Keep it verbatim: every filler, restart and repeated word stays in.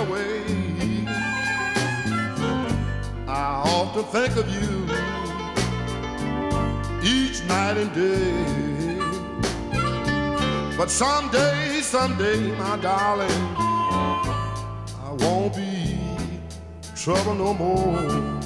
away. I often think of you each night and day. But someday, someday, my darling, I won't be trouble no more.